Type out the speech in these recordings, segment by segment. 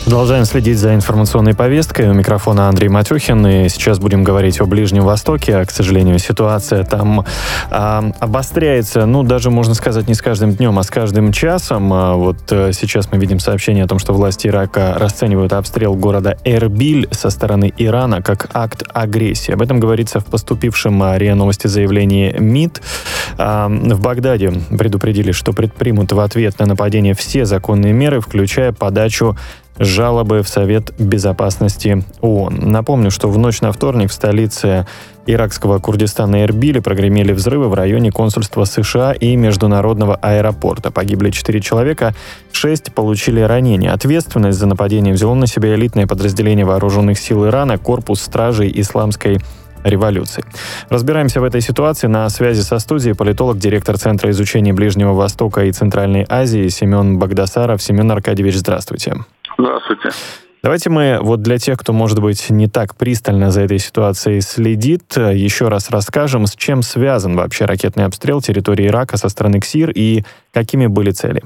Продолжаем следить за информационной повесткой. У микрофона Андрей Матюхин. И сейчас будем говорить о Ближнем Востоке. К сожалению, ситуация там обостряется, даже можно сказать, не с каждым днем, а с каждым часом. Вот сейчас мы видим сообщение о том, что власти Ирака расценивают обстрел города Эрбиль со стороны Ирана как акт агрессии. Об этом говорится в поступившем РИА Новости заявлении МИД. В Багдаде предупредили, что предпримут в ответ на нападение все законные меры, включая подачу жалобы в Совет Безопасности ООН. Напомню, что в ночь на вторник в столице иракского Курдистана Эрбиле прогремели взрывы в районе консульства США и международного аэропорта. Погибли 4 человека, 6 получили ранения. Ответственность за нападение взяло на себя элитное подразделение вооруженных сил Ирана, корпус стражей исламской революции. Разбираемся в этой ситуации. На связи со студией политолог, директор Центра изучения Ближнего Востока и Центральной Азии Семен Багдасаров. Семен Аркадьевич, здравствуйте. Здравствуйте. Давайте мы для тех, кто, может быть, не так пристально за этой ситуацией следит, еще раз расскажем, с чем связан вообще ракетный обстрел территории Ирака со стороны КСИР и какими были цели.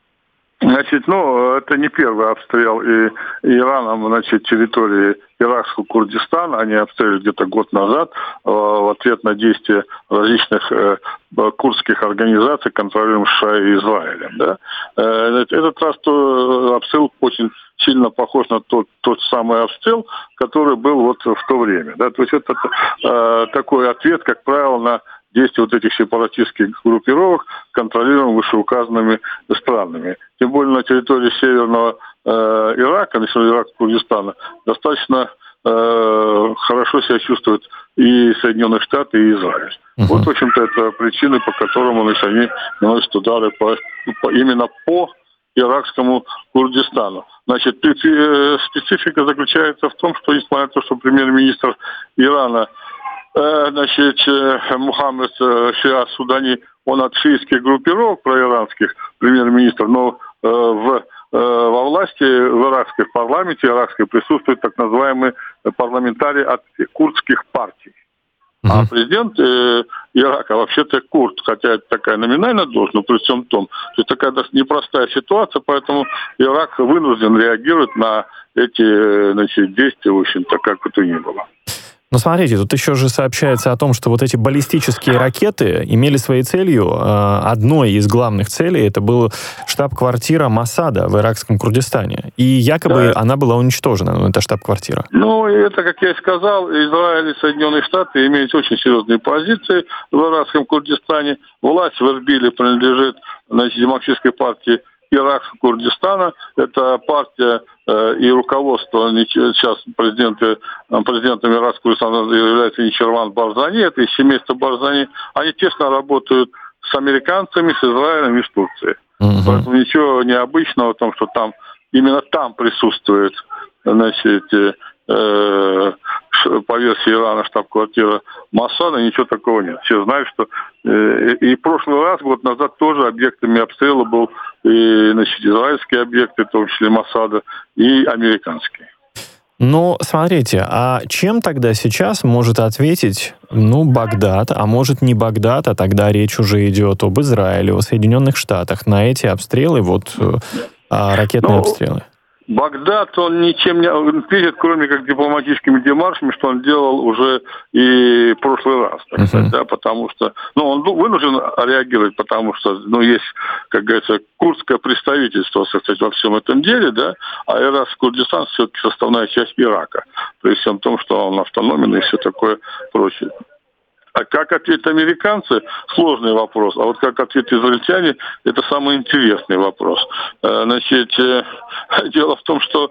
Это не первый обстрел Ираном, территории иракского Курдистана. Они обстреляли где-то год назад в ответ на действия различных курдских организаций, контролируемых США и Израилем. Да? Этот раз обстрел очень сильно похож на тот самый обстрел, который был в то время. Да? То есть это такой ответ, как правило, на действия этих сепаратистских группировок, контролируемых вышеуказанными странами. Тем более на территории северного Ирака, на севере Ирака, Курдистана, достаточно хорошо себя чувствуют и Соединенные Штаты, и Израиль. В общем-то, это причины, по которым они наносят удары именно по иракскому Курдистану. Специфика заключается в том, что, несмотря на то, что премьер-министр Ирана Мухаммед Шиа Судани, он от шиитских группировок проиранских, премьер-министр, но во власти в иракской, в парламенте иракской присутствует так называемый парламентарий от курдских партий. А президент Ирака вообще-то курд, хотя это такая номинальная должность, но при всем том, что такая непростая ситуация, поэтому Ирак вынужден реагировать на эти действия, в общем-то, как бы то ни было. Но смотрите, тут еще же сообщается о том, что эти баллистические ракеты имели своей целью, одной из главных целей, это был штаб-квартира Моссада в иракском Курдистане. И якобы она была уничтожена, эта штаб-квартира. Это, как я и сказал, Израиль и Соединенные Штаты имеют очень серьезные позиции в иракском Курдистане. Власть в Эрбиле принадлежит демократической партии Иракского Курдистана. Это партия и руководство сейчас президентом Иракского Курдистана является Ничирван Барзани, это из семейства Барзани. Они тесно работают с американцами, с Израилем и с Турцией. Поэтому ничего необычного в том, что именно там присутствует по версии Ирана штаб-квартира Моссада, ничего такого нет. Все знают, что и в прошлый раз, год назад, тоже объектами обстрела был и израильские объекты, в том числе Моссада, и американские. Смотрите, а чем тогда сейчас может ответить, Багдад, а может не Багдад, а тогда речь уже идет об Израиле, о Соединенных Штатах на эти обстрелы, ракетные обстрелы? Багдад, он ничем не ответит, кроме как дипломатическими демаршами, что он делал уже и в прошлый раз, так сказать, да, потому что, он вынужден реагировать, потому что, есть, как говорится, курдское представительство, так сказать, во всем этом деле, да, а иракский Курдистан все-таки составная часть Ирака, при всем том, что он автономен и все такое прочее. А как ответят американцы – сложный вопрос. А как ответят израильтяне – это самый интересный вопрос. Дело в том, что,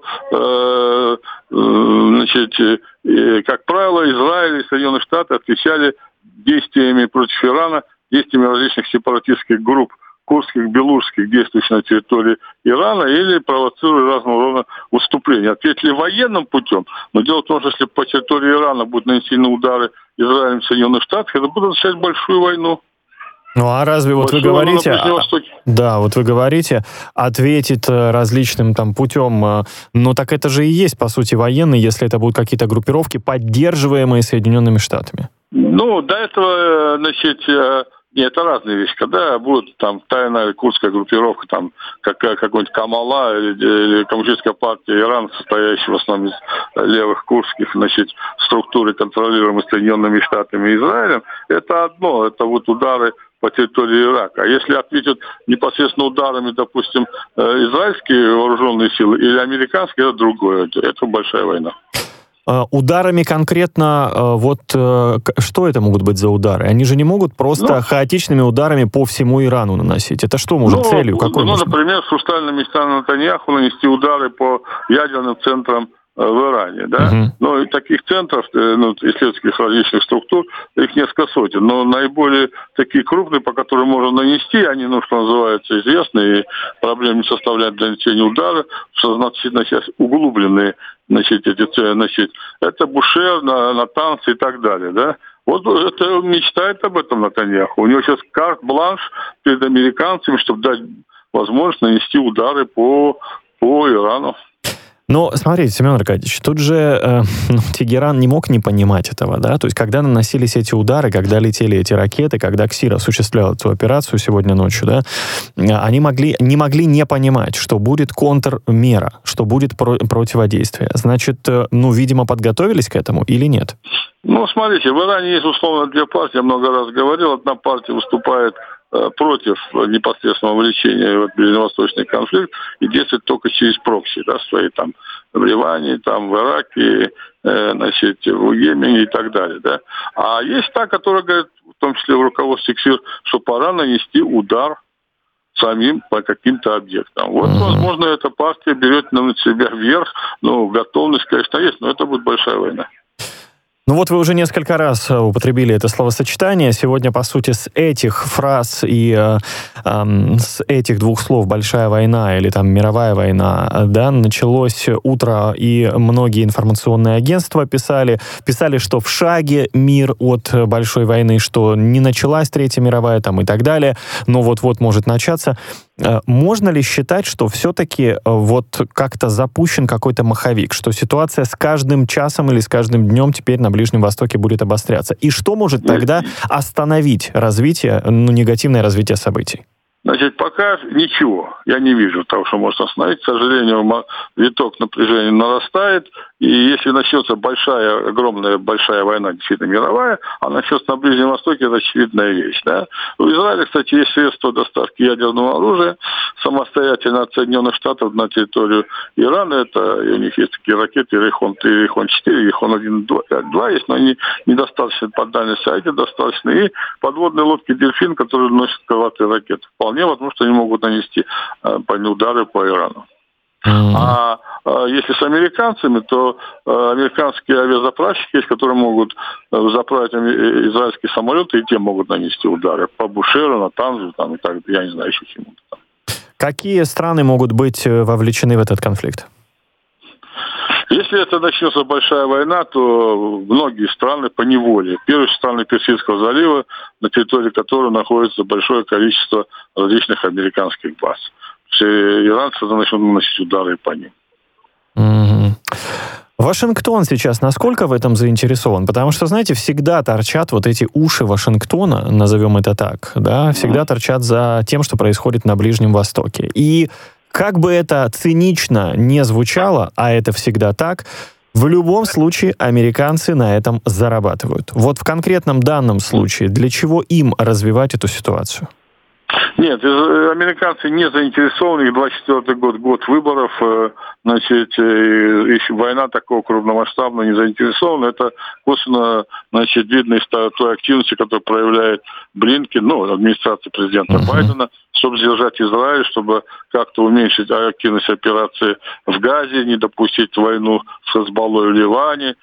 как правило, Израиль и Соединенные Штаты отвечали действиями против Ирана, действиями различных сепаратистских групп, курдских, белорусских, действующих на территории Ирана, или провоцируя разного рода выступления. Ответили военным путем, но дело в том, что если по территории Ирана будут нанесены удары Израилем и Соединенных Штатов, это будет означать большую войну. А разве вы говорите, вы говорите, ответит различным путем, так это же и есть, по сути, военные, если это будут какие-то группировки, поддерживаемые Соединенными Штатами? До этого, Нет, это разные вещи. Когда будет там тайная курдская группировка, там какой-нибудь Камала или коммунистическая партия Ирана, состоящая в основном из левых курдских, значит, структуры, контролируемые Соединенными Штатами и Израилем, это одно, это вот удары по территории Ирака. А если ответят непосредственно ударами, допустим, израильские вооруженные силы или американские, это другое. Это большая война. Ударами конкретно, что это могут быть за удары? Они же не могут просто хаотичными ударами по всему Ирану наносить. Это что может целью? Какой например, с устальными местами Нетаньяху нанести удары по ядерным центрам в Иране, да? Но и таких центров, исследовательских различных структур, их несколько сотен. Но наиболее такие крупные, по которым можно нанести, они, что называется, известны, и проблем не составляют для нанесения удара, что значительно сейчас углубленные, это Бушер, Натанс и так далее, да? Вот это он мечтает об этом Нетаньяху. У него сейчас карт-бланш перед американцами, чтобы дать возможность нанести удары по Ирану. Но смотрите, Семен Аркадьевич, тут же Тегеран не мог не понимать этого, да? То есть, когда наносились эти удары, когда летели эти ракеты, когда КСИР осуществлял эту операцию сегодня ночью, да, они не могли не понимать, что будет контрмера, что будет противодействие. Значит, видимо, подготовились к этому или нет? Смотрите, в Иране есть условно две партии, я много раз говорил. Одна партия выступает против непосредственного вовлечения в ближневосточный конфликт и действует только через прокси, да, свои там в Ливане, там в Ираке, в Йемене и так далее, да. А есть та, которая говорит, в том числе в руководстве КСИР, что пора нанести удар самим по каким-то объектам. Вот, возможно, эта партия берет на себя вверх, готовность, конечно, есть, но это будет большая война. Вы уже несколько раз употребили это словосочетание. Сегодня, по сути, с этих фраз и с этих двух слов «большая война» или там «мировая война», да, началось утро, и многие информационные агентства писали, что в шаге мир от большой войны, что не началась Третья мировая там и так далее, но вот-вот может начаться. Можно ли считать, что все-таки как-то запущен какой-то маховик, что ситуация с каждым часом или с каждым днем теперь на Ближнем Востоке будет обостряться? И что может тогда остановить развитие, негативное развитие событий? Значит, пока ничего я не вижу того, что может остановить. К сожалению, виток напряжения нарастает. И если начнется огромная большая война, действительно мировая, а начнется на Ближнем Востоке, это очевидная вещь. Да? В Израиле, кстати, есть средства доставки ядерного оружия самостоятельно от Соединенных Штатов на территорию Ирана. У них есть такие ракеты Рейхон-3, Рейхон-4, Рейхон-1, 2 есть, но они недостаточно по дальности, а эти достаточно. И подводные лодки «Дельфин», которые носят крылатые ракеты. Вполне возможно, что они могут нанести удары по Ирану. А если с американцами, то американские авиазаправщики есть, которые могут заправить израильские самолеты, и те могут нанести удары по Бушеру, Натанзу, и так, я не знаю, еще чему-то там. Какие страны могут быть вовлечены в этот конфликт? Если это начнется большая война, то многие страны поневоле. Первые страны Персидского залива, на территории которого находится большое количество различных американских баз. Все иранцы начнут наносить удары по ним. Вашингтон сейчас насколько в этом заинтересован? Потому что, знаете, всегда торчат эти уши Вашингтона, назовем это так, да, всегда торчат за тем, что происходит на Ближнем Востоке. И как бы это цинично не звучало, а это всегда так, в любом случае американцы на этом зарабатывают. В конкретном данном случае для чего им развивать эту ситуацию? Нет, американцы не заинтересованы. 24-й год выборов, еще война такого крупномасштабного не заинтересована. Это косвенно, видно из той активности, которую проявляет Блинкен, администрация президента Байдена, чтобы сдержать Израиль, чтобы как-то уменьшить активность операции в Газе, не допустить войну с Хезболлой в Ливане.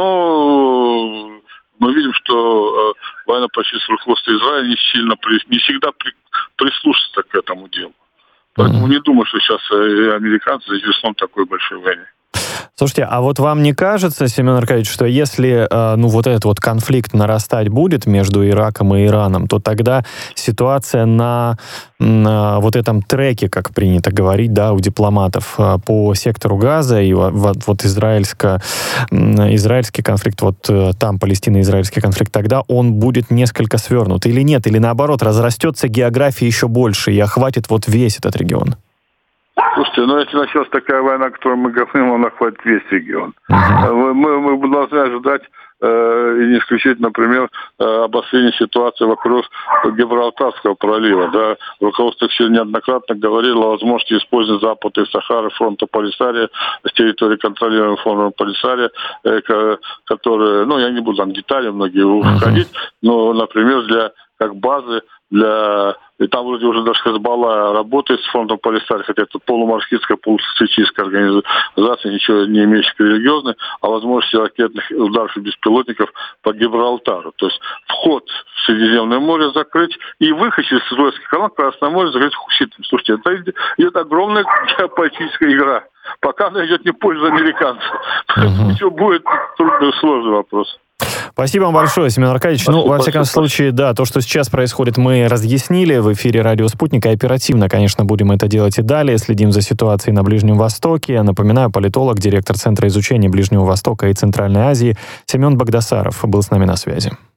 Мы видим, что военно-политическое руководство Израиля не всегда прислушивается к этому делу. Поэтому не думаю, что сейчас американцы заинтересованы в такой большой войне. Слушайте, а вот вам не кажется, Семен Аркадьевич, что если вот этот вот конфликт нарастать будет между Ираком и Ираном, то тогда ситуация на вот этом треке, как принято говорить, да, у дипломатов, по сектору Газа и вот израильский конфликт, вот там палестино-израильский конфликт, тогда он будет несколько свернут или нет? Или наоборот, разрастется география еще больше и охватит вот весь этот регион? Слушайте, если началась такая война, о которой мы говорим, она охватит весь регион. Мы должны ожидать и не исключить, например, обострение ситуации вокруг Гибралтарского пролива. Да. Руководство неоднократно говорило о возможности использования Запада и Сахары фронта Полисария с территории контролируемого фронта Полисария, которые, я не буду там детали многие уходить, но, например, как базы и там вроде уже даже Хезболла работает с фронтом Полисария, хотя это полумарксистская, полусоциалистическая организация, ничего не имеющая религиозной, а возможности ракетных ударов и беспилотников по Гибралтару. То есть вход в Средиземное море закрыть и выход через Суэцкий канал в Красное море закрыть хуситами. Слушайте, это идет огромная геополитическая игра. Пока она идет не в пользу американцев. Все будет трудный и сложный вопрос. Спасибо вам большое, Семен Аркадьевич. Во всяком случае, да, то, что сейчас происходит, мы разъяснили в эфире «Радио Спутник». Оперативно, конечно, будем это делать и далее. Следим за ситуацией на Ближнем Востоке. Напоминаю, политолог, директор Центра изучения Ближнего Востока и Центральной Азии Семен Багдасаров был с нами на связи.